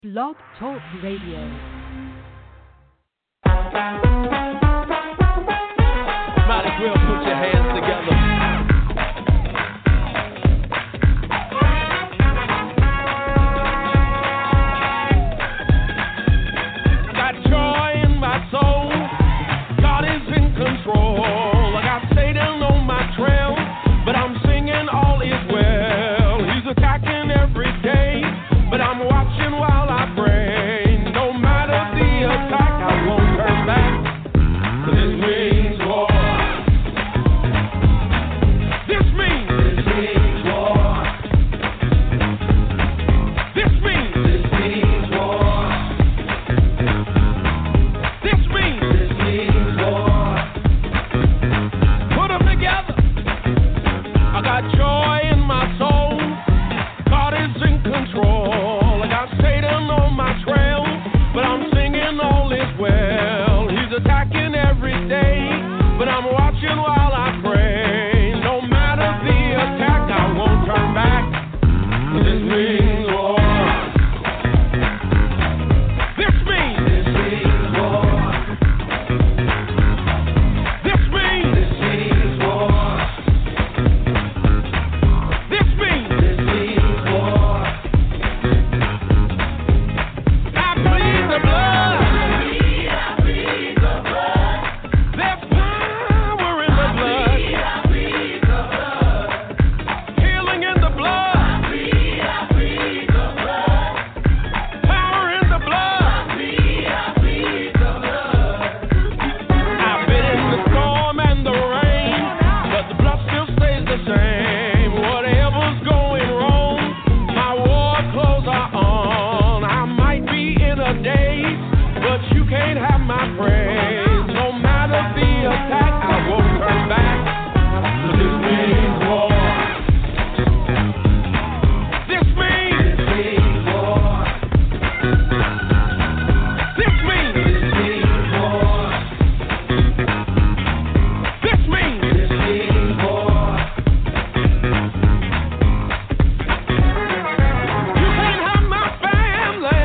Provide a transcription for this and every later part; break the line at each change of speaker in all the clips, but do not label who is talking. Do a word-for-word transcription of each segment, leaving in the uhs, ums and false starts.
Blog Talk Radio.
Might as well put your hands together. Got joy in my soul. God is in control. I got Satan on my trail, but I'm singing all is well. He's attacking every day, but I'm watching while I pray. No matter the attack, I won't turn back. 'Cause it means war. This means This means war. This means This means war. This means This means war. Put them together. I got joy in my soul. God is in control. I got Satan on my trail, but I'm singing all is well. He's attacking every day, but I'm watching while I pray. No matter the attack, I won't turn back. 'Cause this means war. This means This means war. This means This means war. This means This means war. I plead the blood. I plead the blood. There's power in the blood. I plead the blood. Healing in the blood. I plead the blood. Power in the blood. I plead the blood. I've been in the storm and the rain, but the blood still stays the same. Whatever's going wrong, my war clothes are on. I might be in a daze, but you can't have my praise. No matter the attack, I won't turn back. 'Cause this means war. This means This means war. This means This means war. This means This means war. You can't have my family.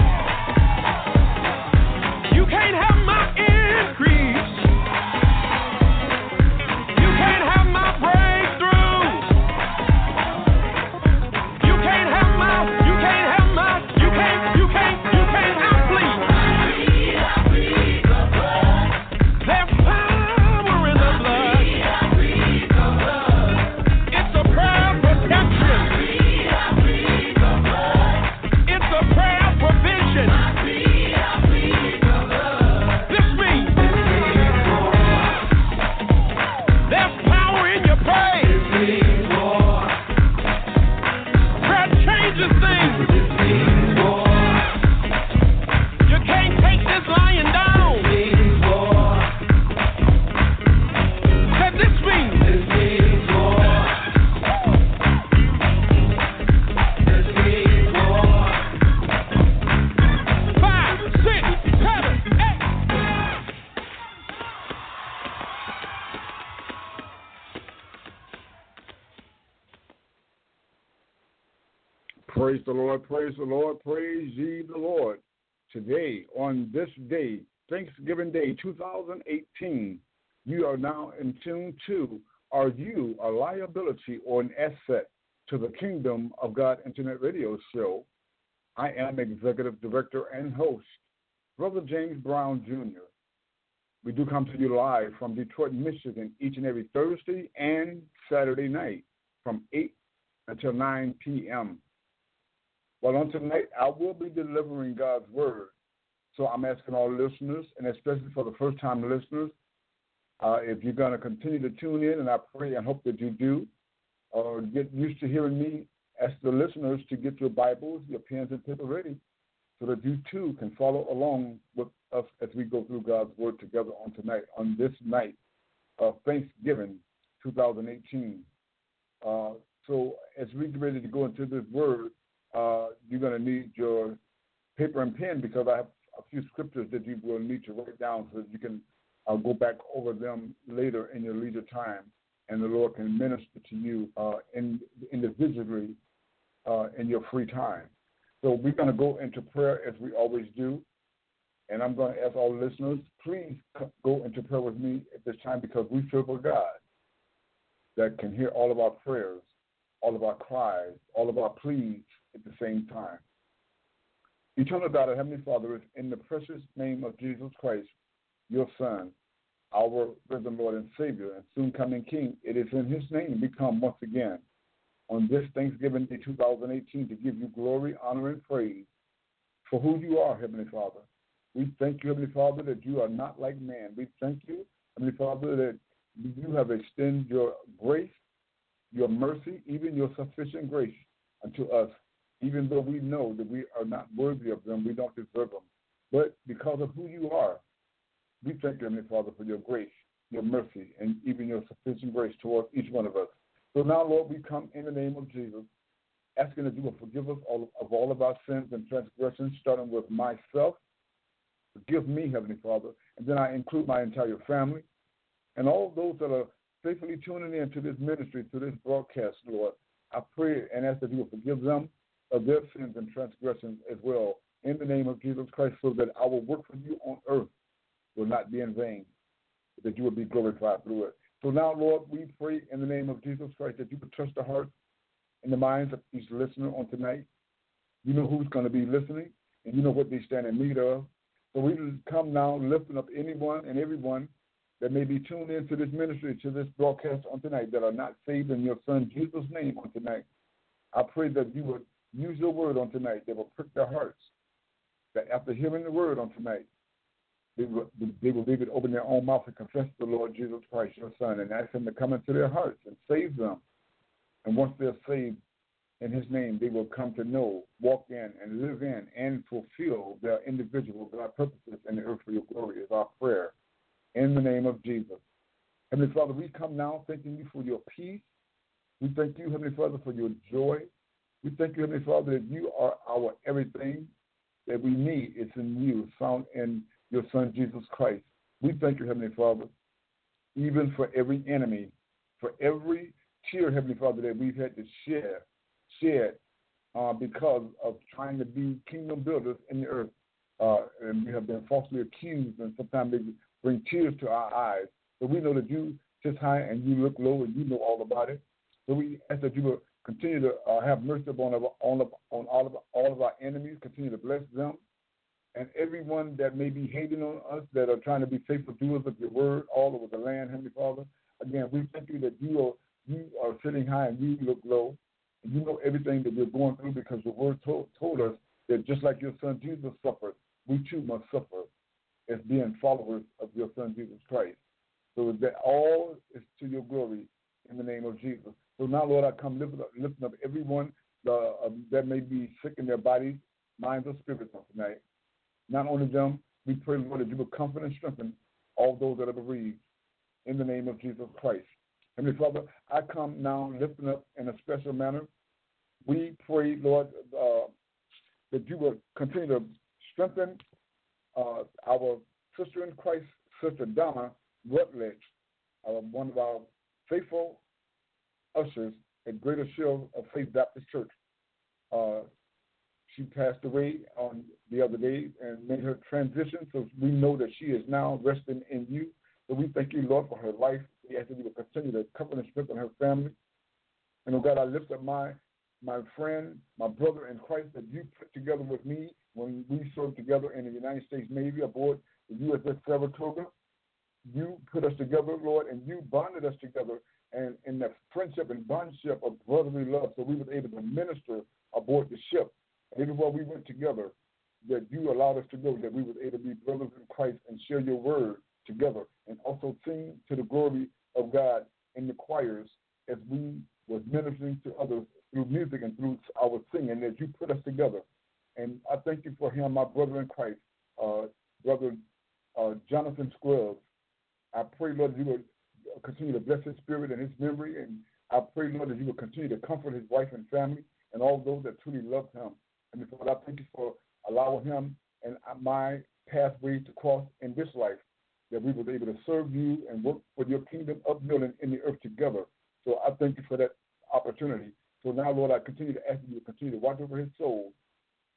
You can't have my increase. You can't have my breakthrough. You can't have my, you can't have my, you can't, you can't, you can't outfleet. I plead the blood. There's power in the blood. I plead the blood. It's a prayer of protection. I plead the blood. It's a prayer of provision. I plead, I plead the blood. This means This means war. There's power in your praise. This means war. Prayer changes things. This means war. You can't take this lying down. This means war. Said this means This means war. This means war. Five, six, seven, eight.
Praise the Lord, praise the Lord, praise ye the Lord. Today, on this day, Thanksgiving Day two thousand eighteen, you are now in tune to, are you a liability or an asset to the Kingdom of God Internet Radio Show? I am Executive Director and host, Brother James Brown Junior We do come to you live from Detroit, Michigan, each and every Thursday and Saturday night from eight until nine p.m. Well, on tonight, I will be delivering God's Word. So I'm asking all listeners, and especially for the first-time listeners, uh, if you're going to continue to tune in, and I pray and hope that you do, or get used to hearing me, ask the listeners to get your Bibles, your pens and paper ready, so that you too can follow along with us as we go through God's Word together on tonight, on this night of Thanksgiving two thousand eighteen. Uh, so as we get ready to go into this Word, uh, you're going to need your paper and pen, because I have a few scriptures that you will need to write down so that you can uh, go back over them later in your leisure time, and the Lord can minister to you uh, in, individually uh, in your free time. So we're going to go into prayer as we always do. And I'm going to ask all listeners, please go into prayer with me at this time because we serve a God that can hear all of our prayers, all of our cries, all of our pleas at the same time. Eternal God, our Heavenly Father, is in the precious name of Jesus Christ, your Son, our risen Lord and Savior, and soon coming King. It is in his name we come once again on this Thanksgiving Day two thousand eighteen to give you glory, honor, and praise for who you are, Heavenly Father. We thank you, Heavenly Father, that you are not like man. We thank you, Heavenly Father, that you have extended your grace, your mercy, even your sufficient grace unto us, even though we know that we are not worthy of them, we don't deserve them. But because of who you are, we thank you, Heavenly Father, for your grace, your mercy, and even your sufficient grace towards each one of us. So now, Lord, we come in the name of Jesus, asking that you will forgive us all of all of our sins and transgressions, starting with myself. Forgive me, Heavenly Father, and then I include my entire family and all those that are faithfully tuning in to this ministry, to this broadcast, Lord. I pray and ask that you will forgive them of their sins and transgressions as well, in the name of Jesus Christ, so that our work for you on earth will not be in vain, that you will be glorified through it. So now, Lord, we pray in the name of Jesus Christ that you would touch the hearts and the minds of each listener on tonight. You know who's going to be listening, and you know what they stand in need of. So we come now lifting up anyone and everyone that may be tuned into this ministry, to this broadcast on tonight, that are not saved in your Son Jesus' name on tonight. I pray that you would use your word on tonight that will prick their hearts, that after hearing the word on tonight, they will, they will be able to open their own mouth and confess the Lord Jesus Christ, your Son, and ask him to come into their hearts and save them. And once they're saved in his name, they will come to know, walk in, and live in, and fulfill their individual God purposes in the earth for your glory is our prayer. In the name of Jesus. Heavenly Father, we come now thanking you for your peace. We thank you, Heavenly Father, for your joy. We thank you, Heavenly Father, that you are our everything that we need. It's in you, found in your Son, Jesus Christ. We thank you, Heavenly Father, even for every enemy, for every tear, Heavenly Father, that we've had to share, shed uh, because of trying to be kingdom builders in the earth. Uh, and we have been falsely accused, and sometimes they bring tears to our eyes. But we know that you sit high and you look low and you know all about it. So we ask that you will continue to uh, have mercy upon, on, on all, of, all of our enemies, continue to bless them. And everyone that may be hating on us, that are trying to be faithful doers of your word all over the land, Heavenly Father, again, we thank you that you are, you are sitting high and you look low. And you know everything that we're going through because the word told, told us that just like your Son Jesus suffered, we too must suffer as being followers of your Son Jesus Christ. So that all is to your glory in the name of Jesus. So now, Lord, I come lifting up, lifting up everyone uh, uh, that may be sick in their bodies, minds, or spirits on tonight. Not only them, we pray, Lord, that you will comfort and strengthen all those that are bereaved in the name of Jesus Christ. Heavenly Father, I come now lifting up in a special manner. We pray, Lord, uh, that you will continue to strengthen uh, our sister in Christ, Sister Donna Rutledge, uh, one of our faithful ushers at Greater Shield of Faith Baptist Church. Uh, she passed away on the other day and made her transition, so we know that she is now resting in you. So we thank you, Lord, for her life. We ask that you will continue to cover and strengthen her family. And, oh God, I lift up my my friend, my brother in Christ that you put together with me when we served together in the United States Navy aboard the U S S Saratoga. You put us together, Lord, and you bonded us together and in that friendship and bondship of brotherly love, so we were able to minister aboard the ship. And everywhere we went together, that you allowed us to go, that we were able to be brothers in Christ and share your word together and also sing to the glory of God in the choirs as we was ministering to others through music and through our singing, as you put us together. And I thank you for him, my brother in Christ, uh, Brother uh, Jonathan Scruggs. I pray, Lord, that you would continue to bless his spirit and his memory. And I pray, Lord, that you would continue to comfort his wife and family and all those that truly love him. And Lord, I thank you for allowing him and my pathway to cross in this life, that we were able to serve you and work for your kingdom upbuilding in the earth together. So I thank you for that opportunity. So now, Lord, I continue to ask you to continue to watch over his soul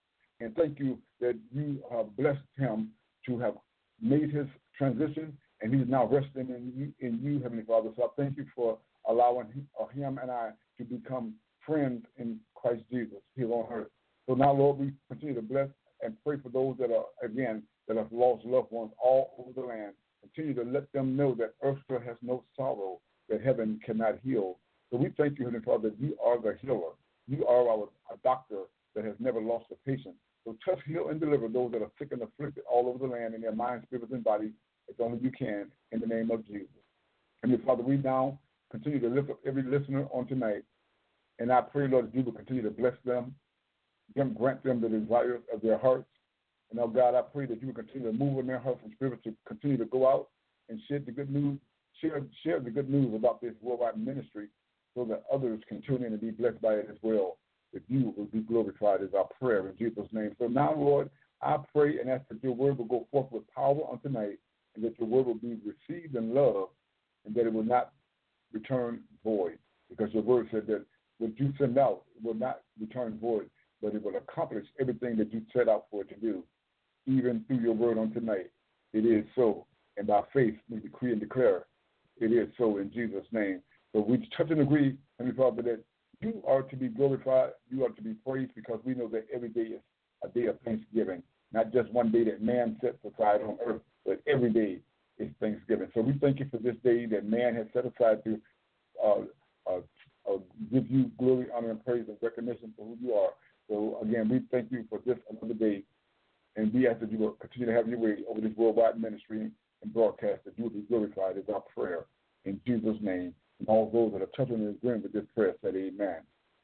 And thank you that you have blessed him to have made his transition, and he's now resting in you, in you, Heavenly Father. So I thank you for allowing him and I to become friends in Christ Jesus here on earth. So now, Lord, we continue to bless and pray for those that are, again, that have lost loved ones all over the land. Continue to let them know that earth still has no sorrow, that heaven cannot heal. So we thank you, Heavenly Father, that you are the healer. You are our, our doctor that has never lost a patient. So touch, heal, and deliver those that are sick and afflicted all over the land in their minds, spirits, and bodies as only you can, in the name of Jesus. Heavenly Father, we now continue to lift up every listener on tonight. And I pray, Lord, that you will continue to bless them, grant them the desires of their hearts. And now, God, I pray that you will continue to move in their hearts and spirits to continue to go out and share the good news, share, share the good news about this worldwide ministry so that others can tune in and be blessed by it as well. That you will be glorified is our prayer in Jesus' name. So now, Lord, I pray and ask that your word will go forth with power on tonight, and that your word will be received in love, and that it will not return void. Because your word said that what you send out will not return void, but it will accomplish everything that you set out for it to do, even through your word on tonight. It is so. And by faith, we decree and declare it is so in Jesus' name. So we touch and agree, Heavenly Father, that you are to be glorified, you are to be praised, because we know that every day is a day of thanksgiving, not just one day that man sets aside on earth, but every day is Thanksgiving. So we thank you for this day that man has set aside to uh, uh, uh, give you glory, honor, and praise and recognition for who you are. So, again, we thank you for this another day, and we ask that you will continue to have your way over this worldwide ministry and broadcast, that you will be glorified is our prayer. In Jesus' name, and all those that are touching and agreeing with this prayer said amen.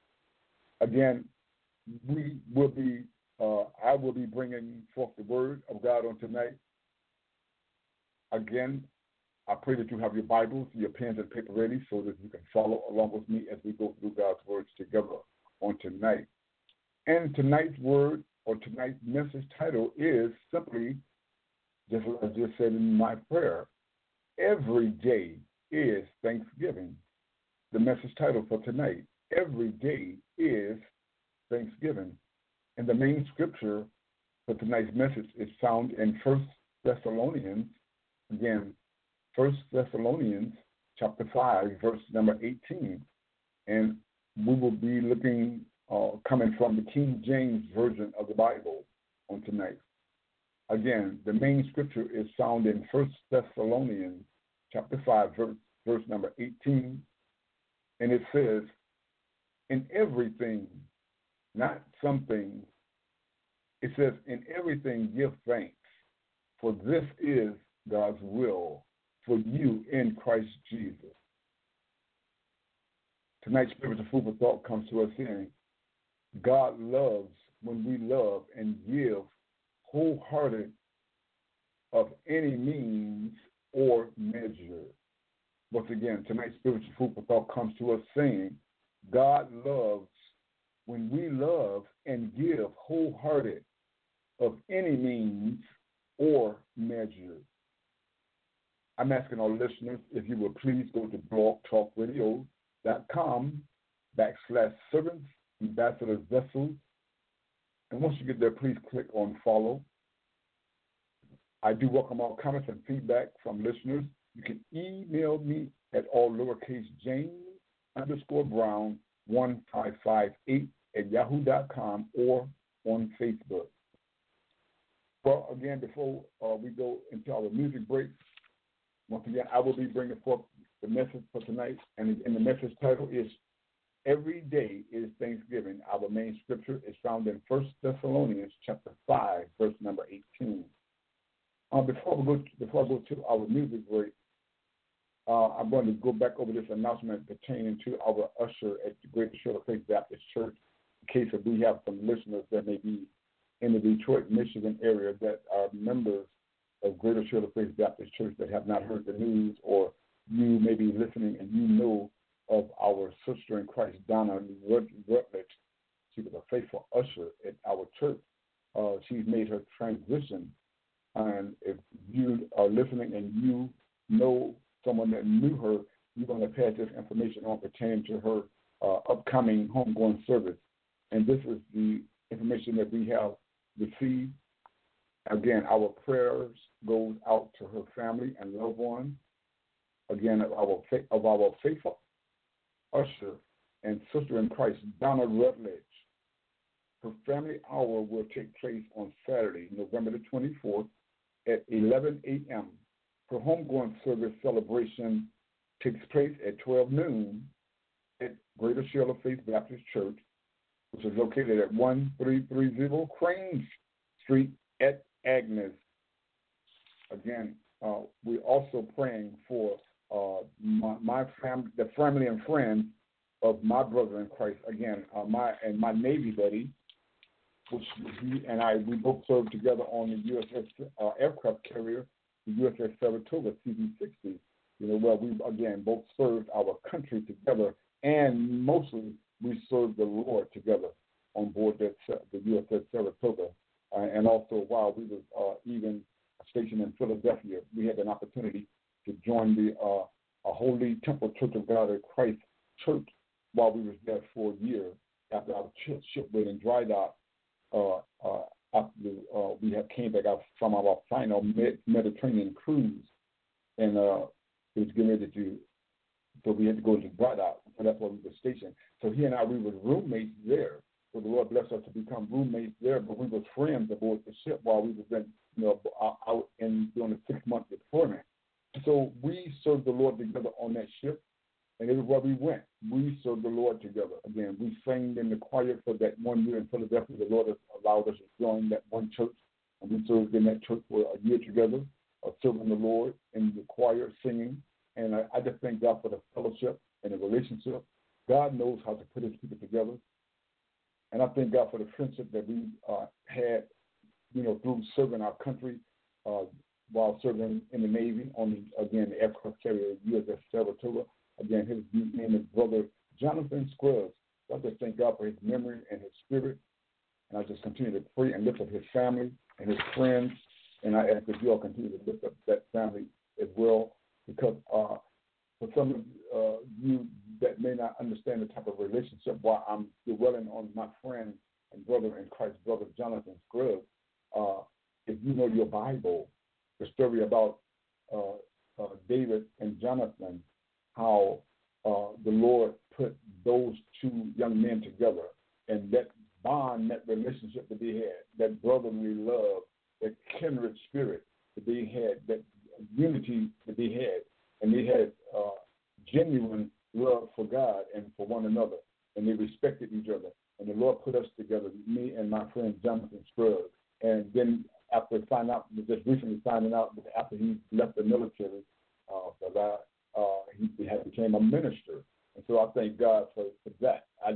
Again, we will be, uh, I will be bringing forth the word of God on tonight. Again, I pray that you have your Bibles, your pens and paper ready so that you can follow along with me as we go through God's words together on tonight. And tonight's word or tonight's message title is simply, just as I just said in my prayer, every day is Thanksgiving. The message title for tonight, every day is Thanksgiving. And the main scripture for tonight's message is found in First Thessalonians, again, First Thessalonians chapter five, verse number eighteen. And we will be looking, uh, coming from the King James Version of the Bible on tonight. Again, the main scripture is found in First Thessalonians chapter five, verse, verse number eighteen. And it says, in everything, not some things, it says, in everything give thanks, for this is God's will for you in Christ Jesus. Tonight's spiritual food for thought comes to us saying, God loves when we love and give wholehearted of any means or measure. Once again, tonight's spiritual food for thought comes to us saying, God loves when we love and give wholehearted of any means or measure. I'm asking our listeners if you will please go to blogtalkradio.com backslash servants, ambassadors, vessels. And once you get there, please click on follow. I do welcome all comments and feedback from listeners. You can email me at all lowercase James underscore Brown one five five eight at yahoo dot com or on Facebook. Well, again, before uh, we go into our music break, once again, I will be bringing forth the message for tonight, and, and the message title is Every Day is Thanksgiving. Our main scripture is found in First Thessalonians chapter five, verse number eighteen. Uh, before, we go, before I go to our music break, uh, I'm going to go back over this announcement pertaining to our usher at the Greater Shield of Faith Baptist Church, in case that we have some listeners that may be in the Detroit, Michigan area that are members of Greater Shield of Faith Baptist Church that have not heard the news, or you may be listening and you know of our sister in Christ, Donna Rutledge. She was a faithful usher at our church. Uh, she's made her transition. And if you are listening and you know someone that knew her, you're going to pass this information on pertaining to her uh, upcoming homegoing service. And this is the information that we have deceived. Again, our prayers goes out to her family and loved ones. Again, of our of our faithful usher and sister in Christ, Donna Rutledge. Her family hour will take place on Saturday, November the twenty-fourth at eleven a.m. Her homegoing service celebration takes place at twelve noon at Greater Shell of Faith Baptist Church, which is located at one three three zero Crane Street at Agnes. Again, uh, we're also praying for uh, my, my family, the family and friends of my brother in Christ. Again, uh, my and my Navy buddy, which he and I, we both served together on the U S S uh, aircraft carrier, the U S S Saratoga C V sixty. You know, where we again both served our country together, and mostly we served the Lord together on board that the U S S Saratoga. Uh, and also while we were uh, even stationed in Philadelphia, we had an opportunity to join the uh, a Holy Temple Church of God of Christ Church while we were there for a year after our ship, ship went in dry dock. Uh, uh, after uh, we had came back out from our final Med- Mediterranean cruise, and uh, it was getting ready to, so we had to go to dry dock. So that's why we were stationed. So he and I, we were roommates there. So the Lord blessed us to become roommates there, but we were friends aboard the ship while we were, you know, out in doing a six-month deployment. So we served the Lord together on that ship, and everywhere we went, we served the Lord together. Again, we sang in the choir for that one year in Philadelphia. The Lord has allowed us to join that one church, and we served in that church for a year together, uh, serving the Lord in the choir, singing. And I, I just thank God for the fellowship and the relationship. God knows how to put his people together. And I thank God for the friendship that we uh, had, you know, through serving our country uh, while serving in the Navy on, the, again, the aircraft carrier U S S Saratoga. Again, his name is Brother Jonathan Scruggs. So I just thank God for his memory and his spirit. And I just continue to pray and lift up his family and his friends. And I ask that you all continue to lift up that family as well, because uh, for some of uh, you that may not understand the type of relationship why I'm dwelling on my friend and brother in Christ, Brother Jonathan Scruggs, uh, if you know your Bible, the story about uh, uh, David and Jonathan, how uh, the Lord put those two young men together, and that bond, that relationship that they had, that brotherly love, that kindred spirit that they had, that unity that they had, and they had uh, genuine love for God and for one another, and they respected each other. And the Lord put us together, me and my friend Jonathan Scruggs. And then after finding out, just recently finding out that after he left the military, uh, for that, uh, he, he had became a minister. And so I thank God for, for that. I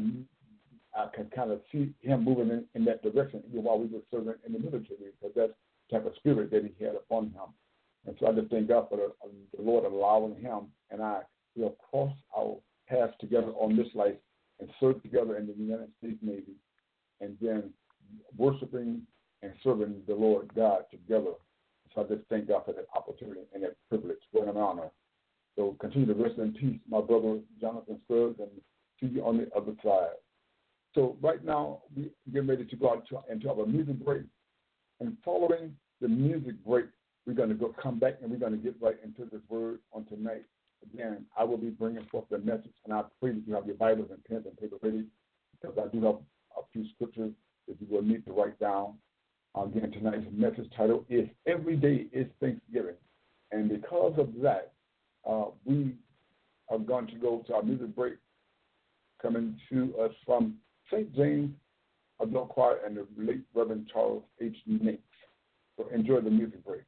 I can kind of see him moving in, in that direction even while we were serving in the military, because that's the type of spirit that he had upon him. And so I just thank God for the, uh, the Lord allowing him and I to have crossed our paths together on this life and served together in the United States Navy, and then worshiping and serving the Lord God together. So I just thank God for that opportunity and that privilege. What an honor. So continue to rest in peace, my brother Jonathan Scruggs, and see you on the other side. So right now, we get ready to go out to, into our music break. And following the music break, we're going to go come back and we're going to get right into this word on tonight. Again, I will be bringing forth the message, and I pray that you have your Bibles and pens and paper ready, because I do have a few scriptures that you will need to write down. Again, tonight's message title is Every Day is Thanksgiving. And because of that, uh, we are going to go to our music break, coming to us from Saint James Adult Choir and the late Reverend Charles H. Nix. So enjoy the music break.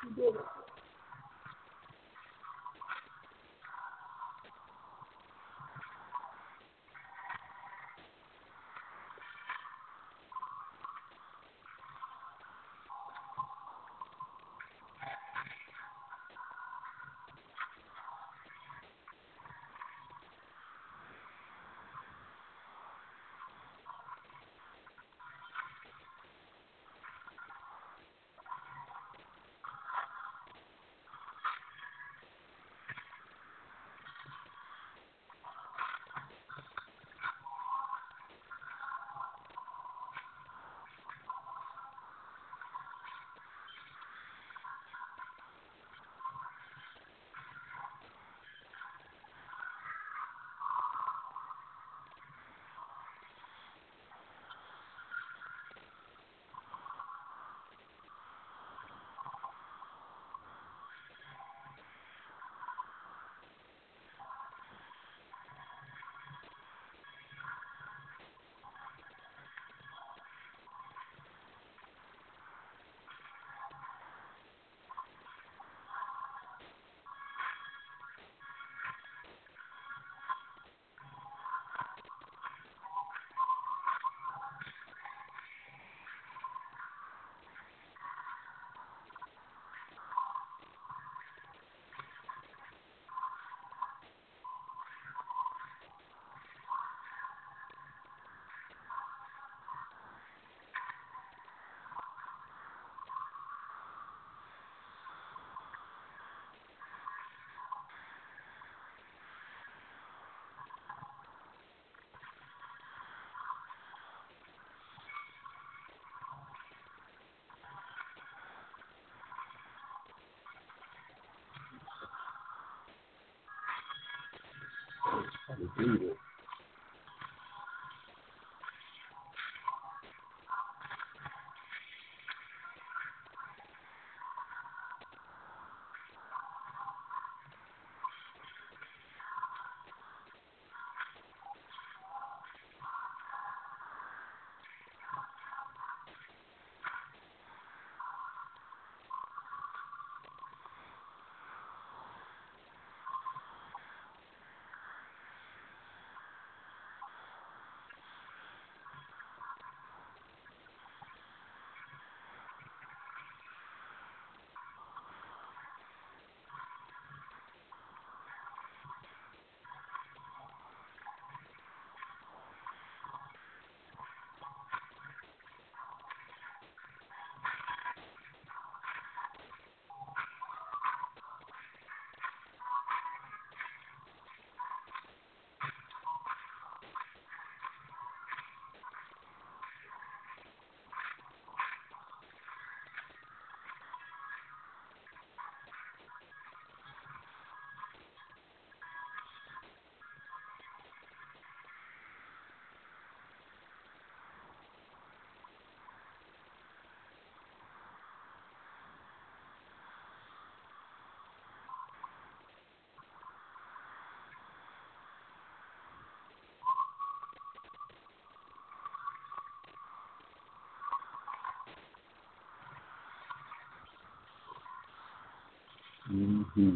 Hallelujah. Mm-hmm.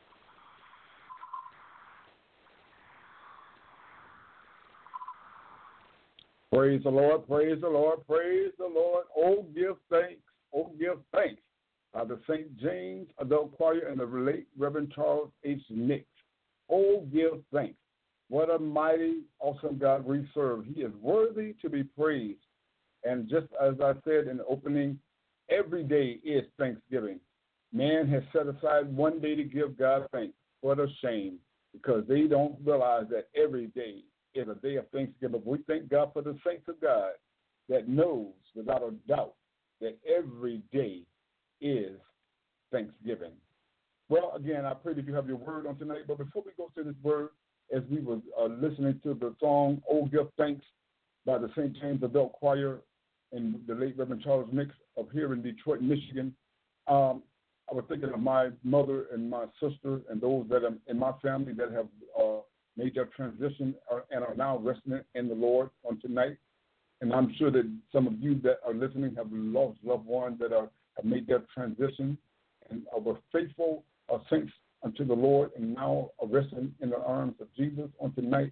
Praise the Lord, praise the Lord, praise the Lord. Oh, give thanks, oh, give thanks. By the Saint James Adult Choir and the late Reverend Charles H. Nix. Oh, give thanks. What a mighty, awesome God we serve. He is worthy to be praised. And just as I said in the opening, every day is Thanksgiving. Man has set aside one day to give God thanks. What a shame, because they don't realize that every day is a day of Thanksgiving. We thank God for the saints of God that knows without a doubt that every day is Thanksgiving. Well, again, I pray that you have your word on tonight. But before we go to this word, as we were uh, listening to the song, Oh, Give Thanks, by the Saint James Adult Choir and the late Reverend Charles Nix of here in Detroit, Michigan, um, I was thinking of my mother and my sister and those that are in my family that have uh, made their transition and are now resting in the Lord on tonight. And I'm sure that some of you that are listening have lost loved ones that are have made their transition. and uh, were faithful uh, saints unto the Lord and now are resting in the arms of Jesus on tonight,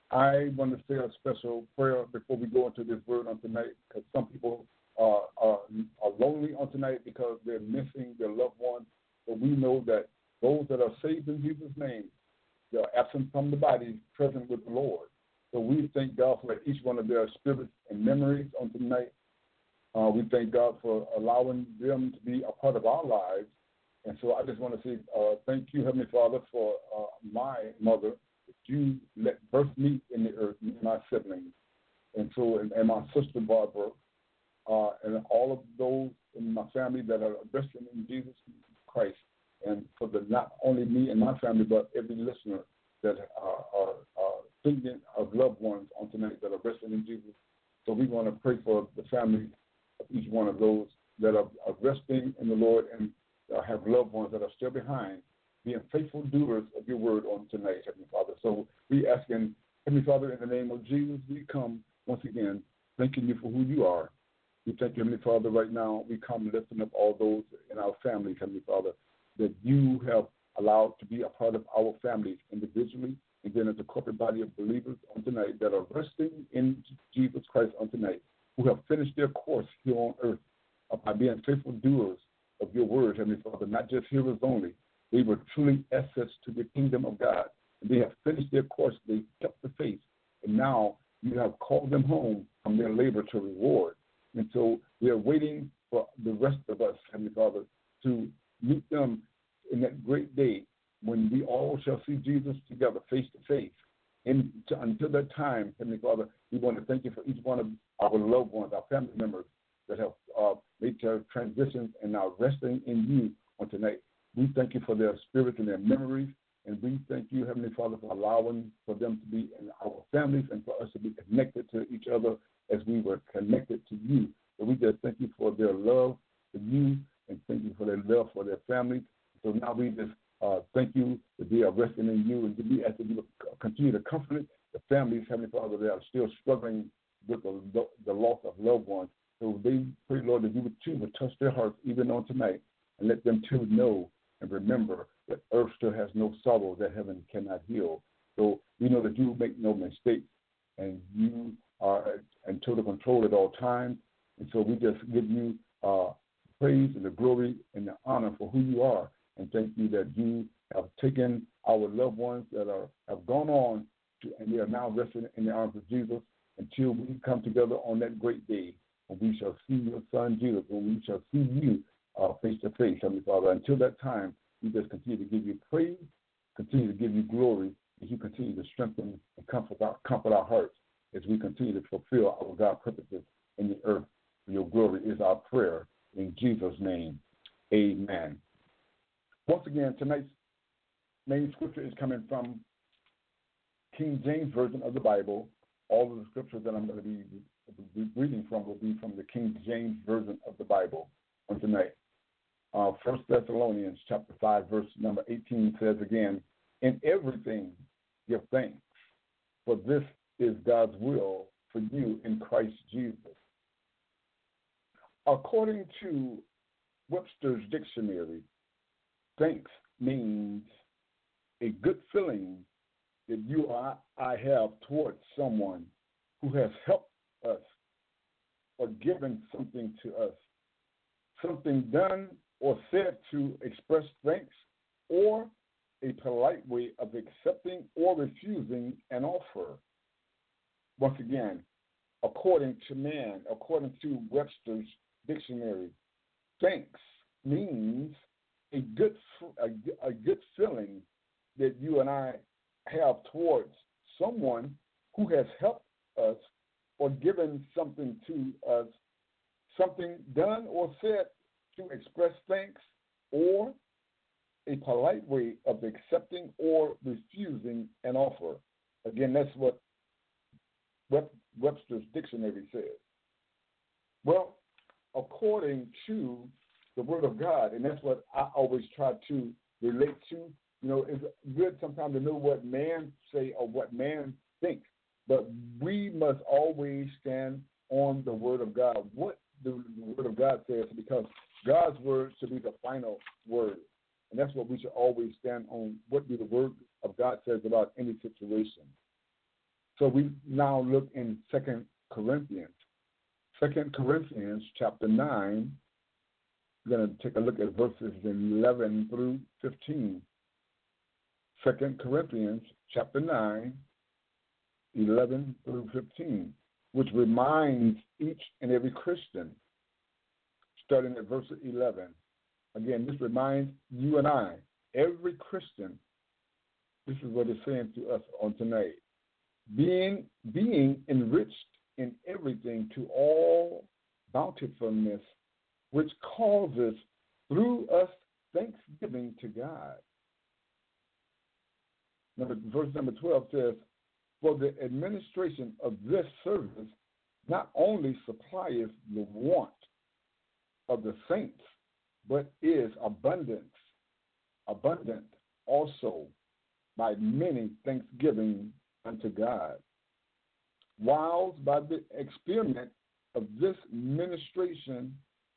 I want to say a special prayer before we go into this word on tonight, because some people uh, are, are lonely on tonight because they're missing their loved ones. But we know that those that are saved in Jesus' name, they are absent from the body, present with the Lord. So we thank God for each one of their spirits and memories on tonight. Uh, we thank God for allowing them to be a part of our lives. And so I just want to say uh, thank you, Heavenly Father, for uh, my mother. You let birth me in the earth, me and my siblings, and so and, and my sister Barbara, uh, and all of those in my family that are resting in Jesus Christ, and for the not only me and my family, but every listener that are, are, are thinking of loved ones on tonight that are resting in Jesus. So we want to pray for the family of each one of those that are, are resting in the Lord and uh, have loved ones that are still behind, being faithful doers of your word on tonight, Heavenly Father. So we asking, Heavenly Father, in the name of Jesus, we come once again thanking you for who you are. We thank you, Heavenly Father, right now. We come lifting up all those in our families, Heavenly Father, that you have allowed to be a part of our families individually and then as a corporate body of believers on tonight that are resting in Jesus Christ on tonight, who have finished their course here on earth uh, by being faithful doers of your word, Heavenly Father, not just hearers only. They were truly assets to the kingdom of God. And they have finished their course. They kept the faith. And now you have called them home from their labor to reward. And so we are waiting for the rest of us, Heavenly Father, to meet them in that great day when we all shall see Jesus together face to face. And to, until that time, Heavenly Father, we want to thank you for each one of our loved ones, our family members that have uh, made their transitions and now resting in you on tonight. We thank you for their spirits and their memories, and we thank you, Heavenly Father, for allowing for them to be in our families and for us to be connected to each other as we were connected to you. So we just thank you for their love for you and thank you for their love for their families. So now we just uh, thank you that they are resting in you, and to be as you continue to comfort the families, Heavenly Father, that are still struggling with the, the loss of loved ones. So they pray, Lord, that you would too would touch their hearts even on tonight and let them too know and remember that earth still has no sorrow that heaven cannot heal. So we know that you make no mistakes, and you are in total control at all times. And so we just give you uh, praise and the glory and the honor for who you are. And thank you that you have taken our loved ones that are have gone on, to, and they are now resting in the arms of Jesus until we come together on that great day when we shall see your Son Jesus, when we shall see you uh, face to face, Heavenly Father. Until that time, we just continue to give you praise, continue to give you glory, as you continue to strengthen and comfort our, comfort our hearts as we continue to fulfill our God purposes in the earth. Your glory is our prayer. In Jesus' name, amen. Once again, tonight's main scripture is coming from King James Version of the Bible. All of the scriptures that I'm going to be reading from will be from the King James Version of the Bible on tonight. Uh, First Thessalonians chapter five, verse number eighteen says again, "In everything give thanks, for this is God's will for you in Christ Jesus." According to Webster's dictionary, thanks means a good feeling that you or I have towards someone who has helped us or given something to us, something done or said to express thanks, or a polite way of accepting or refusing an offer. Once again, according to man, according to Webster's dictionary, thanks means a good a, a good feeling that you and I have towards someone who has helped us or given something to us, something done or said to express thanks, or a polite way of accepting or refusing an offer. Again, that's what Webster's dictionary says. Well, according to the Word of God, and that's what I always try to relate to. You know, it's good sometimes to know what man say or what man thinks, but we must always stand on the Word of God, what the Word of God says, because God's word should be the final word. And that's what we should always stand on, what do the word of God says about any situation. So we now look in Second Corinthians. Second Corinthians chapter nine, we're going to take a look at verses eleven through fifteen. Second Corinthians chapter nine, eleven through fifteen, which reminds each and every Christian, starting at verse eleven. Again, this reminds you and I, every Christian, this is what it's saying to us on tonight. Being, being enriched in everything to all bountifulness, which causes through us thanksgiving to God. Number, verse number twelve says, for the administration of this service not only supplieth the want of the saints, but is abundance, abundant also by many thanksgiving unto God. Whilst by the experiment of this ministration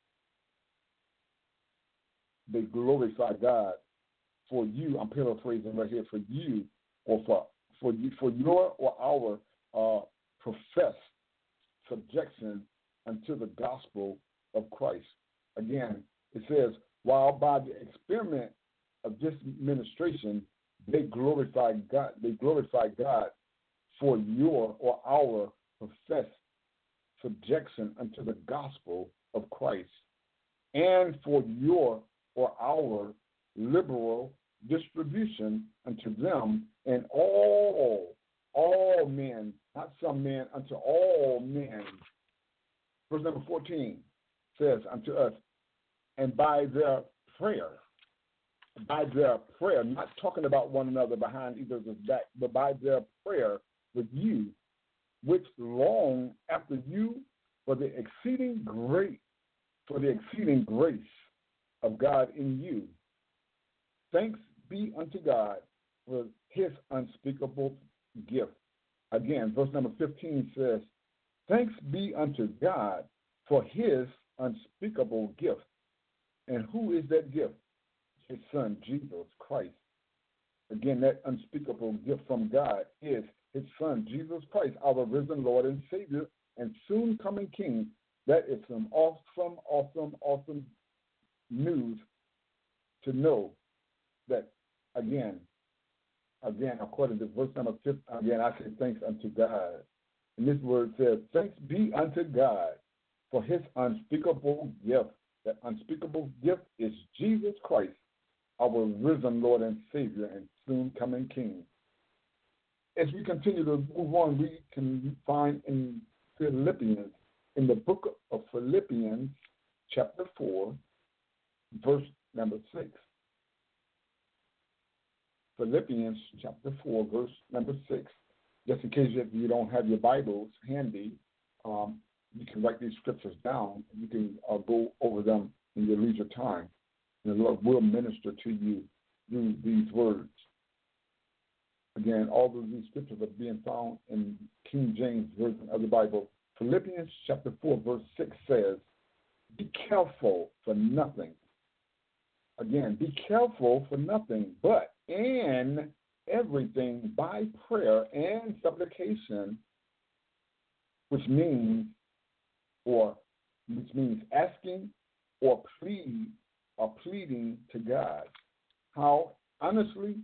they glorify God for you. I'm paraphrasing right here, for you or for for you for your or our uh, professed subjection unto the gospel of Christ. Again, it says, while by the experiment of this ministration they glorify God, they glorify God for your or our professed subjection unto the gospel of Christ, and for your or our liberal distribution unto them and all, all men, not some men, unto all men. Verse number fourteen says unto us, and by their prayer, by their prayer, not talking about one another behind either of us back, but by their prayer with you, which long after you for the exceeding great, for the exceeding grace of God in you. Thanks be unto God for his unspeakable gift. Again, verse number fifteen says, thanks be unto God for his unspeakable gift. And who is that gift? His son, Jesus Christ. Again, that unspeakable gift from God is his son, Jesus Christ, our risen Lord and Savior and soon coming King. That is some awesome, awesome, awesome news to know that, again, again, according to verse number fifteen, again, I say thanks unto God. And this word says, thanks be unto God for his unspeakable gift. That unspeakable gift is Jesus Christ, our risen Lord and Savior and soon coming King. As we continue to move on, we can find in Philippians, in the book of Philippians, chapter four, verse number six. Philippians chapter four, verse number six. Just in case you don't have your Bibles handy, um, you can write these scriptures down. You can uh, go over them in your leisure time. And the Lord will minister to you through these words. Again, all of these scriptures are being found in King James Version of the Bible. Philippians chapter four, verse six says, be careful for nothing. Again, be careful for nothing, but in everything by prayer and supplication, which means, or which means asking or plead or pleading to God. How honestly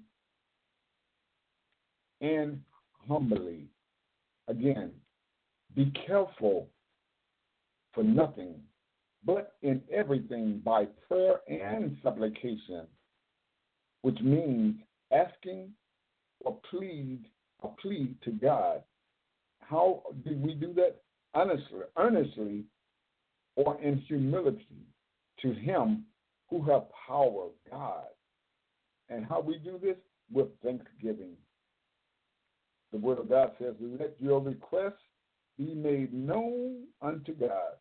and humbly. Again, be careful for nothing, but in everything by prayer and supplication, which means asking or plead or plead to God. How do we do that? Honestly, earnestly, or in humility to him who have power, God. And how we do this? With thanksgiving. The word of God says, let your requests be made known unto God.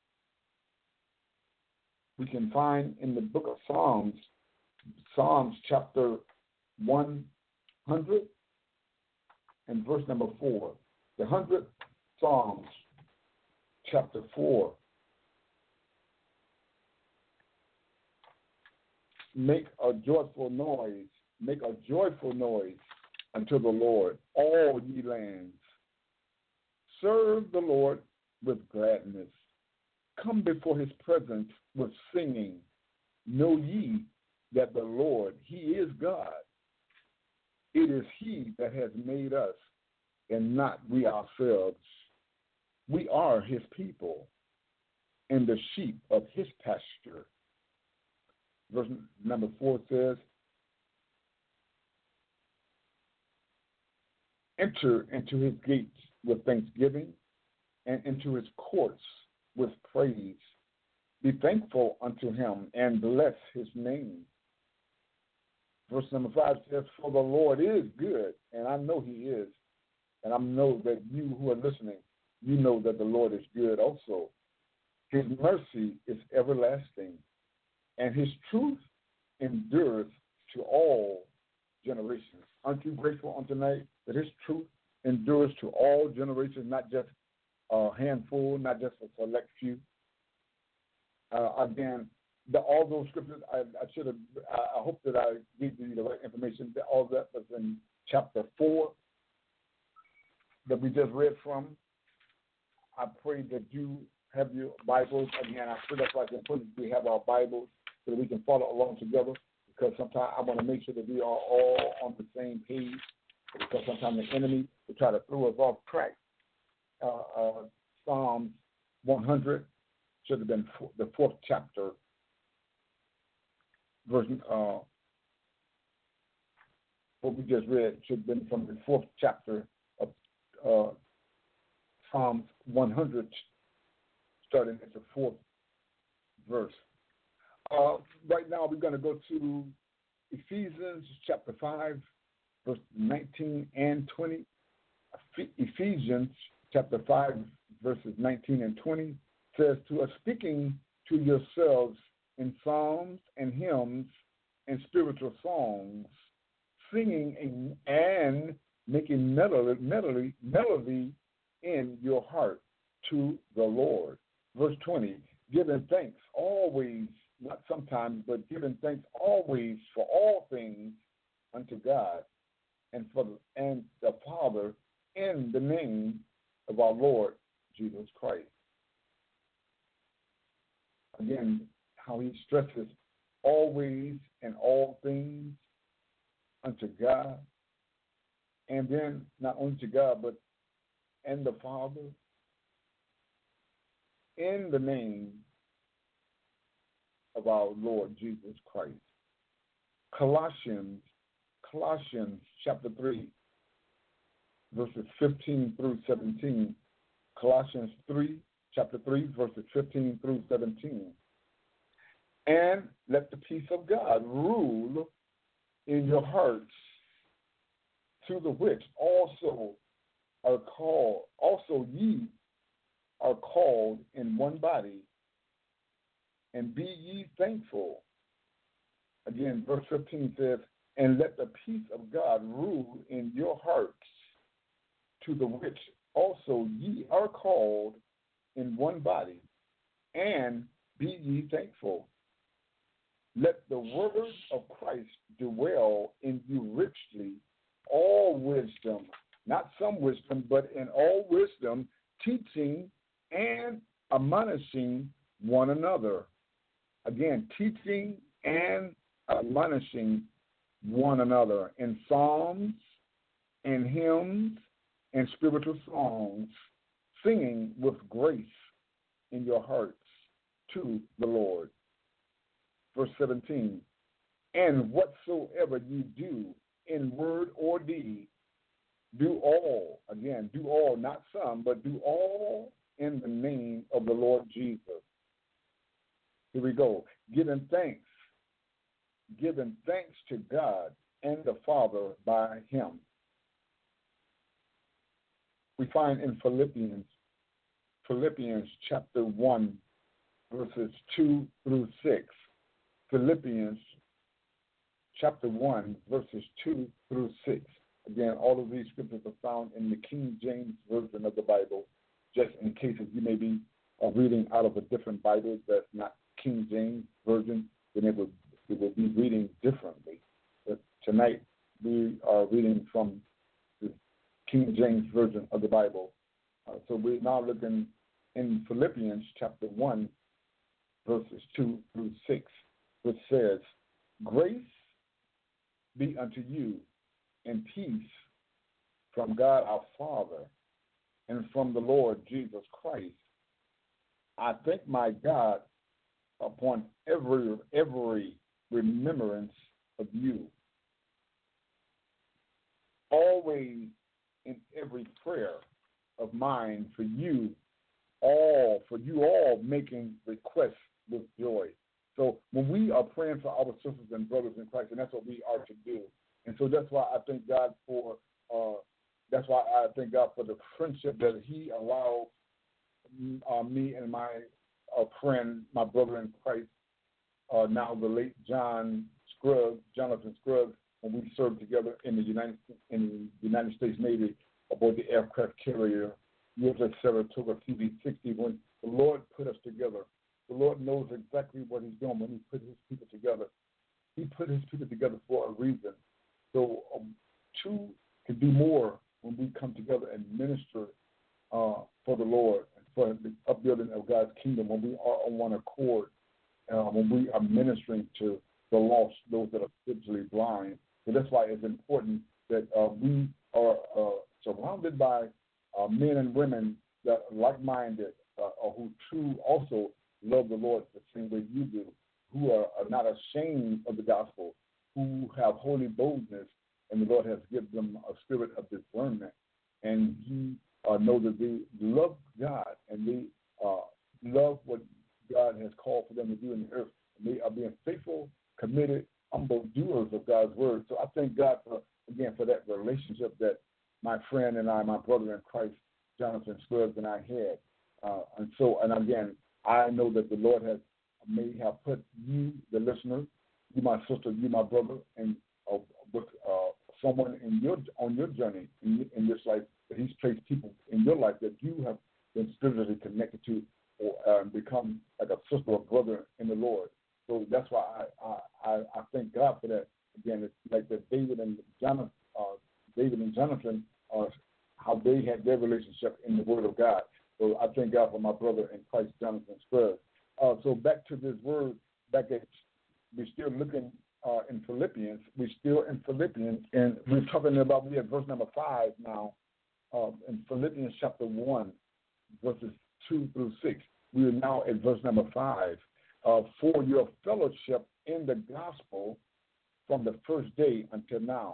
We can find in the book of Psalms, Psalms chapter one hundred and verse number four. The hundredth Psalms chapter four. make a joyful noise, make a joyful noise unto the Lord, all ye lands. Serve the Lord with gladness. Come before his presence with singing. Know ye that the Lord, he is God. It is he that has made us, and not we ourselves. We are his people, and the sheep of his pasture. Verse number four says, enter into his gates with thanksgiving, and into his courts with praise. Be thankful unto him, and bless his name. Verse number five says, for the Lord is good, and I know he is. And I know that you who are listening, you know that the Lord is good also. His mercy is everlasting, and his truth endureth to all generations. Aren't you grateful on tonight that his truth endures to all generations, not just a handful, not just a select few? Uh, again, the, all those scriptures, I, I should have, I, I hope that I gave you the right information. All that was in chapter four that we just read from. I pray that you have your Bibles. Again, I pray that's why it's important we have our Bibles so that we can follow along together, because sometimes I want to make sure that we are all on the same page, because sometimes the enemy will try to throw us off track. Uh, uh, Psalms one hundred should have been the fourth chapter, version, uh, what we just read should have been from the fourth chapter of uh, Psalms one hundred, starting at the fourth verse. Uh, right now, we're going to go to Ephesians chapter five, verse nineteen and twenty. Ephesians chapter five, verses nineteen and twenty says, to us, speaking to yourselves in psalms and hymns and spiritual songs, singing and making melody, melody, melody in your heart to the Lord. Verse twenty, giving thanks always, not sometimes, but giving thanks always for all things unto God and for the, and the Father in the name of our Lord Jesus Christ. Again, how he stresses always and all things unto God, and then not only to God, but and the Father in the name of our Lord Jesus Christ. Colossians, Colossians chapter three, verses fifteen through seventeen. Colossians three, chapter three, verses fifteen through seventeen. And let the peace of God rule in your hearts, to the which also are called, also ye are called in one body, and be ye thankful. Again, verse fifteen says, and let the peace of God rule in your hearts, to the which also ye are called in one body, and be ye thankful. Let the word of Christ dwell in you richly, all wisdom, not some wisdom, but in all wisdom, teaching and admonishing one another. Again, teaching and admonishing one another in psalms and hymns and spiritual songs, singing with grace in your hearts to the Lord. Verse seventeen, and whatsoever ye do in word or deed, do all, again, do all, not some, but do all in the name of the Lord Jesus. Here we go. Giving thanks, giving thanks to God and the Father by him. We find in Philippians, Philippians chapter one, verses two through six. Philippians chapter one, verses two through six. Again, all of these scriptures are found in the King James Version of the Bible, just in case if you may be uh, reading out of a different Bible that's not King James Version, then it would we will be reading differently. But tonight we are reading from the King James Version of the Bible. Uh, so we're now looking in Philippians chapter one, verses two through six, which says, "Grace be unto you and peace from God our Father and from the Lord Jesus Christ. I thank my God upon every every remembrance of you, always in every prayer of mine for you all, for you all making requests with joy." So when we are praying for our sisters and brothers in Christ, and that's what we are to do. And so that's why I thank God for uh, that's why I thank God for the friendship that He allowed uh, me and my uh, friend, my brother in Christ, uh, now the late John Scruggs, Jonathan Scruggs, when we served together in the United in the United States Navy aboard the aircraft carrier U S S Saratoga C V sixty. When the Lord put us together, the Lord knows exactly what He's doing when He put His people together. He put His people together for a reason. So um, two can do more when we come together and minister uh, for the Lord and for the upbuilding of God's kingdom, when we are on one accord, uh, when we are ministering to the lost, those that are spiritually blind. So that's why it's important that uh, we are uh, surrounded by uh, men and women that are like-minded, uh, or who true also love the Lord the same way you do, who are, are not ashamed of the gospel, who have holy boldness, and the Lord has given them a spirit of discernment, and He uh, know that they love God and they uh, love what God has called for them to do in the earth. And they are being faithful, committed, humble doers of God's word. So I thank God for, again, for that relationship that my friend and I, my brother in Christ, Jonathan Scruggs, and I had. Uh, and so, and again, I know that the Lord has may have put you, the listener, you, my sister, you, my brother, and uh, with uh, someone in your on your journey in, in this life, that He's placed people in your life that you have been spiritually connected to, or uh, become like a sister or brother in the Lord. So that's why I I, I thank God for that. Again, it's like that David and Jonathan, uh, David and Jonathan, uh, how they had their relationship in the Word of God. So I thank God for my brother in Christ, Jonathan Scruggs. Uh, so back to this word, back at we're still looking uh, in Philippians. We're still in Philippians, and we're talking about, we at verse number five now, uh, in Philippians chapter one, verses two through six. We are now at verse number five. Uh, for your fellowship in the gospel from the first day until now.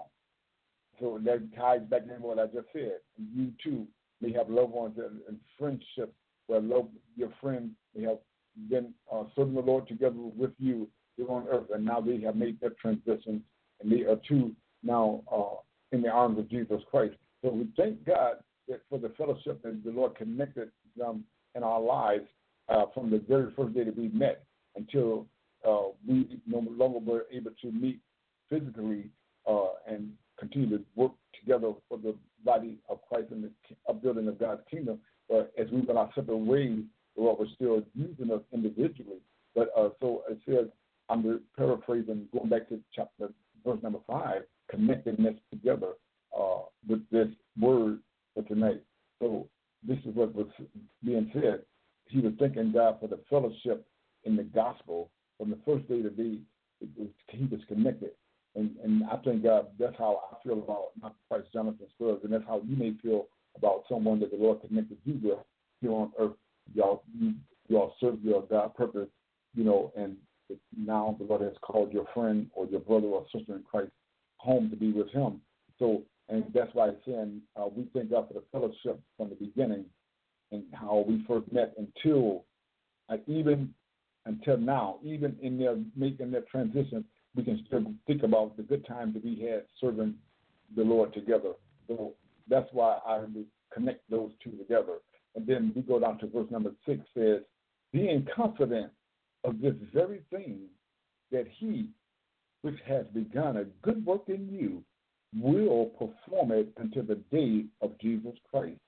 So that ties back in what I just said. You too may have loved ones and, and friendship where love, your friend may have been uh, serving the Lord together with you here on earth, and now they have made that transition, and they are too now uh, in the arms of Jesus Christ. So we thank God that for the fellowship that the Lord connected them in our lives uh, from the very first day that we met until uh, we no longer were able to meet physically uh, and continue to work together for the body of Christ and the upbuilding of God's kingdom. But as we went our separate ways, the Lord was still using us individually. But uh, so it says, I'm paraphrasing, going back to chapter verse number five, connecting this together uh, with this word for tonight. So this is what was being said. He was thanking God for the fellowship in the gospel from the first day that they, it was, he was connected. And, and I thank God that's how I feel about my Christ Jonathan Scruggs, and that's how you may feel about someone that the Lord connected you with here on earth. Y'all, you, y'all serve your God purpose, you know, and now the Lord has called your friend or your brother or sister in Christ home to be with Him. So, and that's why it's saying uh, we thank God for the fellowship from the beginning and how we first met until, uh, even until now, even in their making their transition, we can still think about the good times that we had serving the Lord together. So that's why I connect those two together. And then we go down to verse number six, says, being confident of this very thing, that He which has begun a good work in you will perform it until the day of Jesus Christ.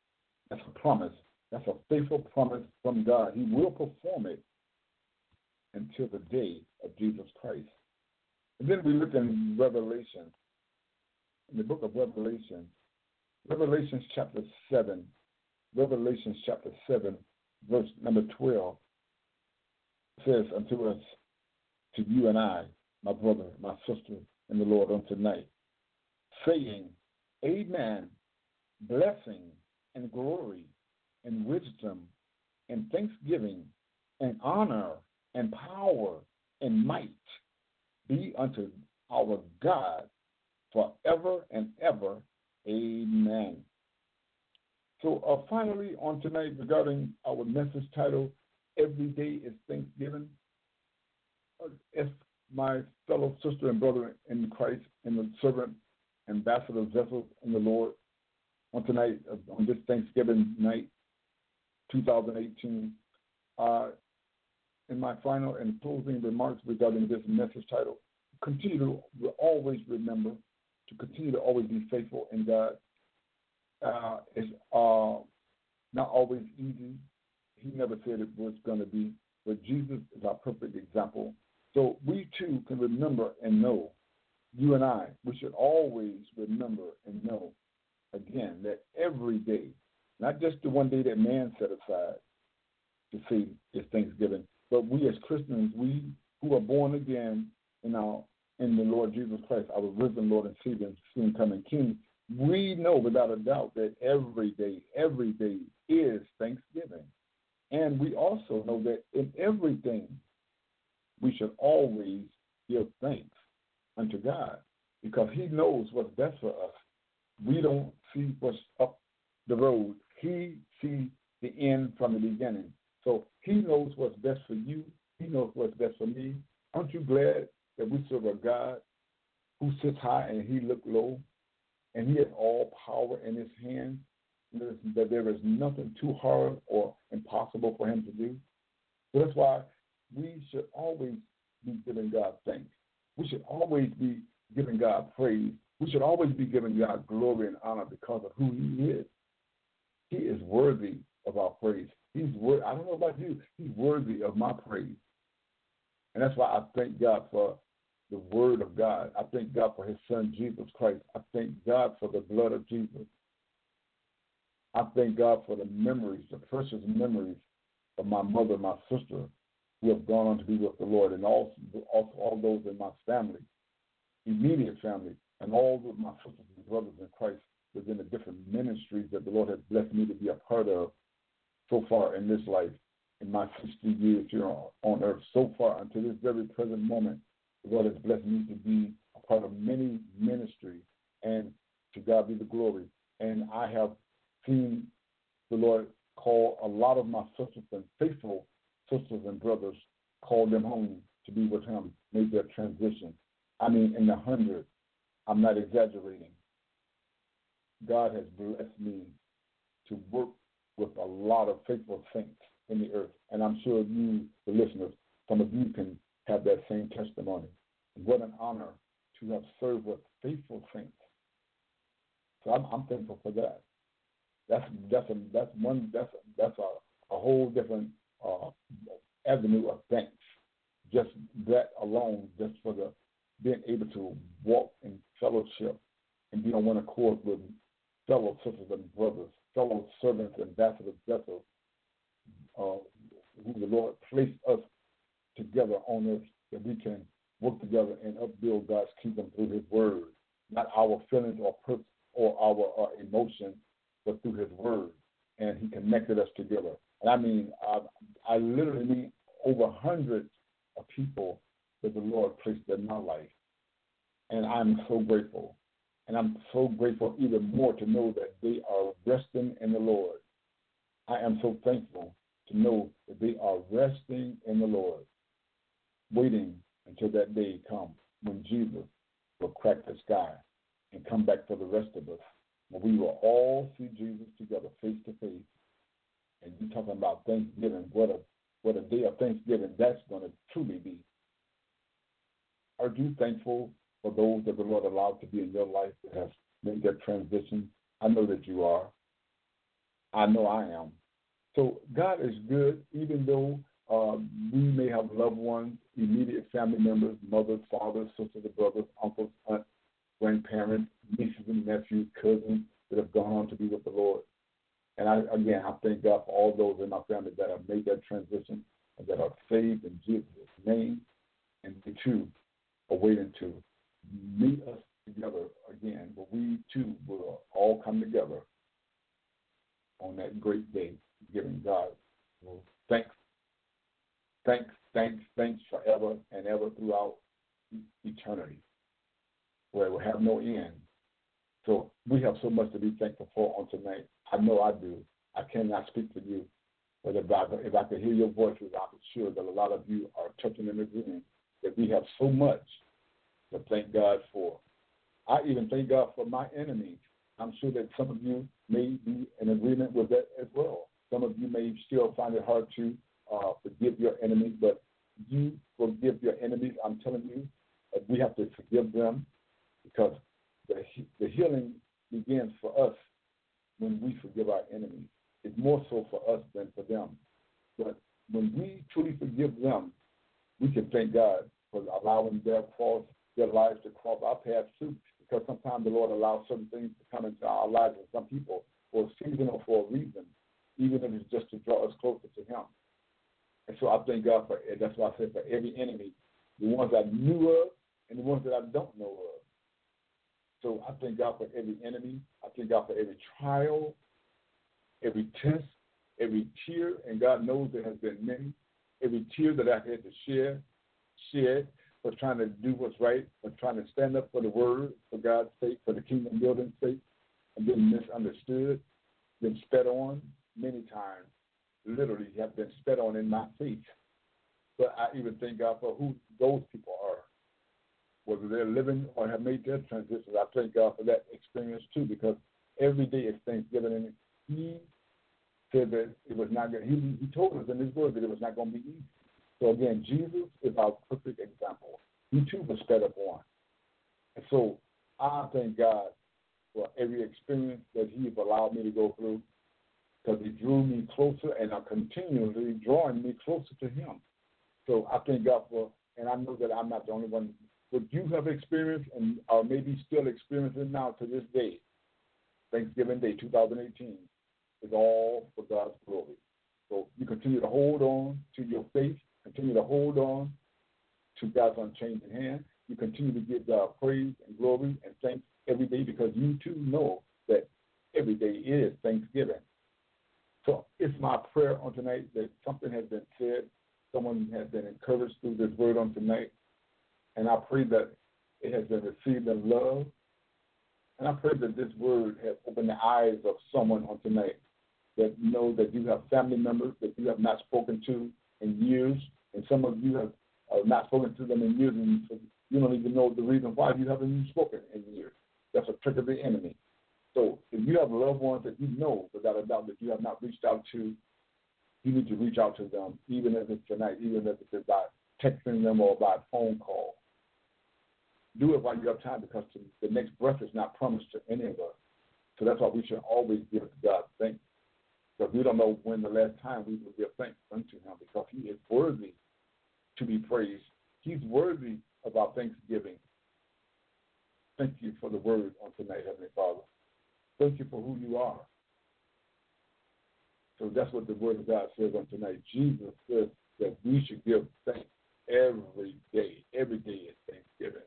That's a promise. That's a faithful promise from God. He will perform it until the day of Jesus Christ. And then we look in Revelation, in the book of Revelation, Revelation chapter seven, Revelation chapter seven, verse number twelve, says unto us, to you and I, my brother, my sister, in the Lord on tonight, saying, Amen, blessing and glory and wisdom and thanksgiving and honor and power and might be unto our God forever and ever. Amen. So uh, finally on tonight regarding our message title, Every Day is Thanksgiving, uh, as my fellow sister and brother in Christ and the servant ambassador vessel in the Lord, on tonight, uh, on this Thanksgiving night, two thousand eighteen, uh, in my final and closing remarks regarding this message title, continue to always remember, to continue to always be faithful in God. Uh, it's uh, not always easy. He never said it was going to be, but Jesus is our perfect example. So we too can remember and know, you and I, we should always remember and know, again, that every day, not just the one day that man set aside to see is Thanksgiving, but we as Christians, we who are born again in our in the Lord Jesus Christ, our risen Lord and Savior, soon coming King, we know without a doubt that every day, every day is Thanksgiving. And we also know that in everything, we should always give thanks unto God, because he knows what's best for us. We don't see what's up the road. He sees the end from the beginning. So he knows what's best for you. He knows what's best for me. Aren't you glad that we serve a God who sits high and he looks low, and he has all power in his hand, that there is nothing too hard or impossible for him to do? So that's why we should always be giving God thanks. We should always be giving God praise. We should always be giving God glory and honor because of who he is. He is worthy of our praise. He's worthy. I don't know about you. He's worthy of my praise. And that's why I thank God for the word of God. I thank God for his son, Jesus Christ. I thank God for the blood of Jesus. I thank God for the memories, the precious memories of my mother and my sister who have gone on to be with the Lord, and also, also all those in my family, immediate family, and all of my sisters and brothers in Christ within the different ministries that the Lord has blessed me to be a part of so far in this life, in my sixty years here on, on earth. So far, until this very present moment, the Lord has blessed me to be a part of many ministries, and to God be the glory. And I have seen the Lord call a lot of my sisters and faithful sisters and brothers, call them home to be with him, make their transition. I mean, in the hundreds. I'm not exaggerating. God has blessed me to work with a lot of faithful saints in the earth. And I'm sure you, the listeners, some of you can have that same testimony. What an honor to have served with faithful saints. So I'm, I'm thankful for that. That's that's a, that's one that's a, that's a, a whole different uh, avenue of thanks. Just that alone, just for the being able to walk in fellowship and be on one accord with fellow sisters and brothers, fellow servants, ambassadors, vessels, uh, who the Lord placed us together on earth, that we can work together and upbuild God's kingdom through his word, not our feelings or purpose or our uh, emotions, but through his word. And he connected us together. And I mean, I, I literally mean over hundreds of people that the Lord placed in my life. And I'm so grateful. And I'm so grateful even more to know that they are resting in the Lord. I am so thankful to know that they are resting in the Lord, waiting until that day comes when Jesus will crack the sky and come back for the rest of us, when we will all see Jesus together face to face. And you're talking about Thanksgiving, what a what a day of Thanksgiving that's going to truly be. Are you thankful for those that the Lord allowed to be in your life that have made that transition? I know that you are. I know I am. So God is good, even though uh, we may have loved ones, immediate family members, mothers, fathers, sisters, brothers, uncles, aunts, grandparents, nieces and nephews, cousins that have gone on to be with the Lord. And I, again, I thank God for all those in my family that have made that transition and that are saved in Jesus' name. And they too are waiting to meet us together again, but we too will all come together on that great day, giving God thanks, thanks, thanks, thanks forever and ever throughout eternity, where it will have no end. So we have so much to be thankful for on tonight. I know I do. I cannot speak for you, but if I, if I could hear your voices, I'm sure that a lot of you are touching and agreeing that we have so much to thank God for. I even thank God for my enemies. I'm sure that some of you may be in agreement with that as well. Some of you may still find it hard to uh, forgive your enemies, but you forgive your enemies. I'm telling you, uh, we have to forgive them because the, the healing begins for us when we forgive our enemies. It's more so for us than for them. But when we truly forgive them, we can thank God for allowing their cross, their lives to cross our paths too. Because sometimes the Lord allows certain things to come into our lives and some people for a season or for a reason, even if it's just to draw us closer to Him. And so I thank God for it. That's why I say for every enemy, the ones I knew of and the ones that I don't know of. So I thank God for every enemy. I thank God for every trial, every test, every tear, and God knows there has been many. Every tear that I've had to share, share for trying to do what's right, for trying to stand up for the word, for God's sake, for the kingdom building's sake, and been misunderstood, been sped on many times. Literally have been sped on in my face. But I even thank God for who those people are, whether they're living or have made their transitions. I thank God for that experience too, because every day is Thanksgiving, and He said that it was not going. He, he told us in His word that it was not going to be easy. So again, Jesus is our perfect example. He too was sped up on. And so I thank God for every experience that He has allowed me to go through, because He drew me closer and are continually drawing me closer to Him. So I thank God for, and I know that I'm not the only one. What you have experienced and are maybe still experiencing now to this day, Thanksgiving Day two thousand eighteen, is all for God's glory. So you continue to hold on to your faith, continue to hold on to God's unchanging hand. You continue to give God praise and glory and thanks every day, because you too know that every day is Thanksgiving. So it's my prayer on tonight that something has been said, someone has been encouraged through this word on tonight, and I pray that it has been received in love, and I pray that this word has opened the eyes of someone on tonight that know that you have family members that you have not spoken to in years, and some of you have uh, not spoken to them in years, and you don't even know the reason why you haven't even spoken in years. That's a trick of the enemy. So if you have loved ones that you know, without a doubt, that you have not reached out to, you need to reach out to them, even if it's tonight, even if it's by texting them or by phone call. Do it while you have time, because the next breath is not promised to any of us. So that's why we should always give God thanks, because we don't know when the last time we will give thanks unto Him, because He is worthy to be praised. He's worthy of our thanksgiving. Thank you for the word on tonight, Heavenly Father. Thank you for who you are. So that's what the word of God says on tonight. Jesus says that we should give thanks every day. Every day is Thanksgiving.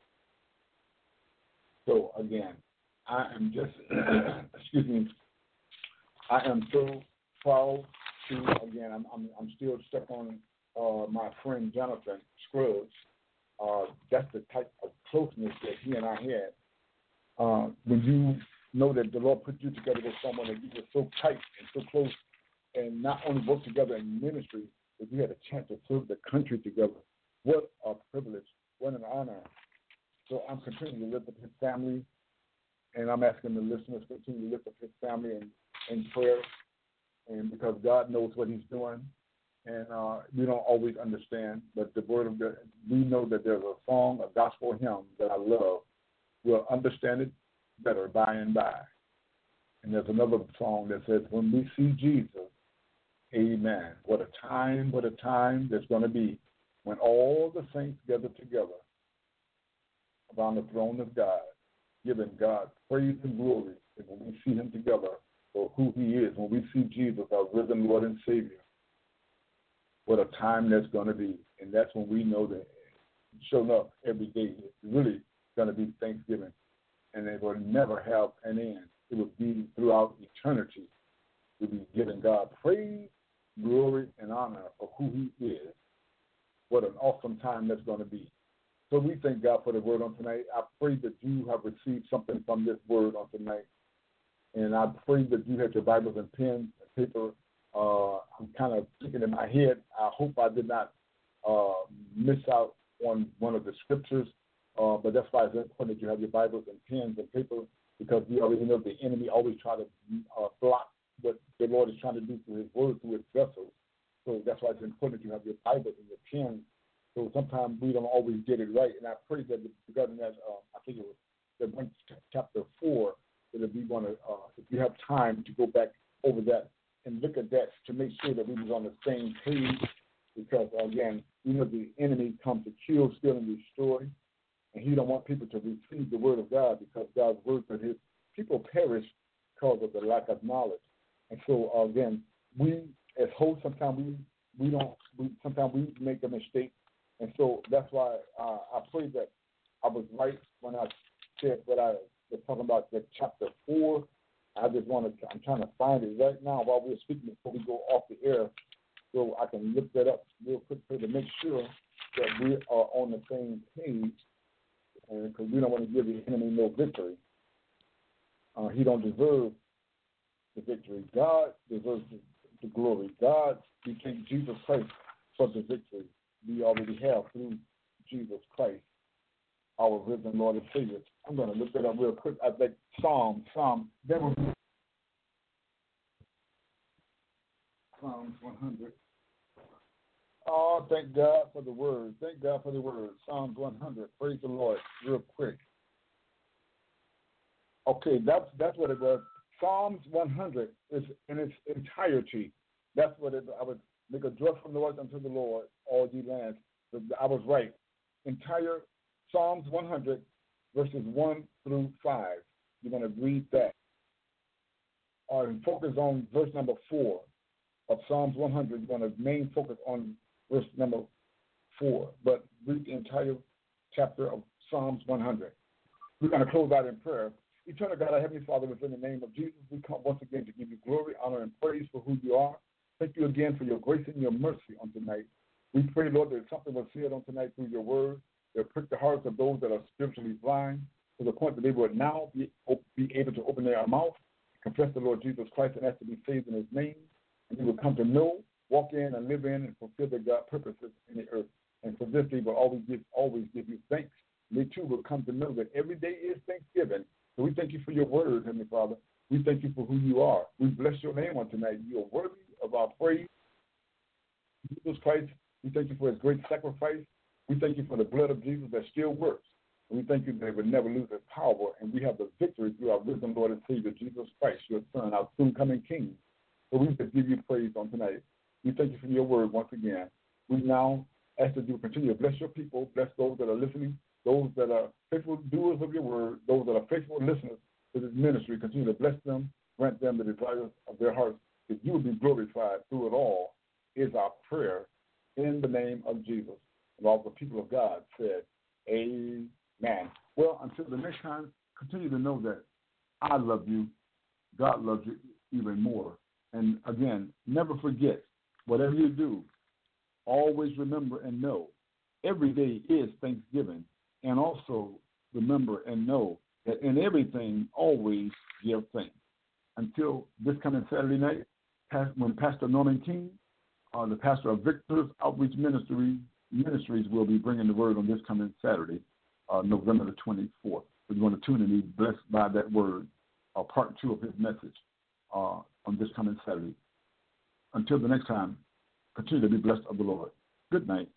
So again, I am just, excuse me, I am so proud to, again, I'm I'm, I'm still stuck on uh, my friend Jonathan Scruggs. Uh, that's the type of closeness that he and I had. Uh, when you know that the Lord put you together with someone that you were so tight and so close, and not only work together in ministry, but you had a chance to serve the country together. What a privilege. What an honor. So I'm continuing to lift up his family, and I'm asking the listeners to continue to lift up his family in, in prayer, and because God knows what He's doing, and uh, we don't always understand, but the word of God, we know that there's a song, a gospel hymn that I love. We'll understand it better by and by. And there's another song that says, when we see Jesus amen. What a time, what a time there's going to be when all the saints gather together around the throne of God, giving God praise and glory. And when we see him together for who he is, when we see Jesus, our risen Lord and Savior, what a time that's going to be. And that's when we know that showing up every day is really going to be Thanksgiving. And it will never have an end. It will be throughout eternity. We'll be giving God praise, glory, and honor for who he is. What an awesome time that's going to be. So we thank God for the word on tonight. I pray that you have received something from this word on tonight. And I pray that you have your Bibles and pens and paper. Uh, I'm kind of thinking in my head. I hope I did not uh, miss out on one of the scriptures. Uh, but that's why it's important that you have your Bibles and pens and paper, because we already know the enemy always try to uh, block what the Lord is trying to do through his word, through his vessels. So that's why it's important that you have your Bibles and your pens. So sometimes we don't always get it right. And I pray that regarding that, uh, I think it was the one, chapter four, that if we want to, uh, if you have time to go back over that and look at that to make sure that we was on the same page, because, again, we know the enemy comes to kill, steal, and destroy. And he don't want people to receive the word of God, because God's word that his people perish because of the lack of knowledge. And so, uh, again, we as hosts, sometimes we, we don't, we, sometimes we make a mistake. And so that's why uh, I pray that I was right when I said what I was talking about, the chapter four. I just want to, I'm trying to find it right now while we're speaking before we go off the air, so I can look that up real quick to make sure that we are on the same page, because we don't want to give the enemy no victory. Uh, he don't deserve the victory. God deserves the, the glory. God, we thank Jesus Christ for the victory we already have through Jesus Christ, our risen Lord and Savior. I'm going to look that up real quick. I think Psalm, Psalm, that was Psalms one hundred. Oh, thank God for the word. Thank God for the word. Psalms one hundred. Praise the Lord. Real quick. Okay, that's that's what it was. Psalms one hundred is in its entirety. That's what it. I would make a joyful noise unto the Lord, all ye lands. I was right. Entire Psalms one hundred, verses one through five. You're going to read that. Uh, and focus on verse number four of Psalms one hundred. You're going to main focus on verse number four, but read the entire chapter of Psalms one hundred. We're going to close out in prayer. Eternal God, our Heavenly Father, within the name of Jesus, we come once again to give you glory, honor, and praise for who you are. Thank you again for your grace and your mercy on tonight. We pray, Lord, that something was said on tonight through your word that prick the hearts of those that are spiritually blind, to the point that they will now be, be able to open their mouth, confess the Lord Jesus Christ, and ask to be saved in his name. And they will come to know, walk in, and live in, and fulfill their God purposes in the earth. And for this, they will always give, always give you thanks. They, too, will come to know that every day is Thanksgiving. So we thank you for your word, Heavenly Father. We thank you for who you are. We bless your name on tonight. You are worthy of our praise. Jesus Christ, we thank you for his great sacrifice. We thank you for the blood of Jesus that still works. And we thank you that it will never lose its power. And we have the victory through our risen Lord and Savior, Jesus Christ, your Son, our soon-coming King. So we just give you praise on tonight. We thank you for your word once again. We now ask that you continue to bless your people, bless those that are listening, those that are faithful doers of your word, those that are faithful listeners to this ministry. Continue to bless them, grant them the desires of their hearts, that you will be glorified through it all, is our prayer in the name of Jesus. And all the people of God said, amen. Well, until the next time, continue to know that I love you, God loves you even more. And again, never forget, whatever you do, always remember and know every day is Thanksgiving. And also remember and know that in everything, always give thanks. Until this coming Saturday night, when Pastor Norman King, uh, the pastor of Victor's Outreach Ministry, Ministries, will be bringing the word on this coming Saturday, uh, November the twenty-fourth. We're going to tune in and be blessed by that word, uh, part two of his message uh, on this coming Saturday. Until the next time, continue to be blessed of the Lord. Good night.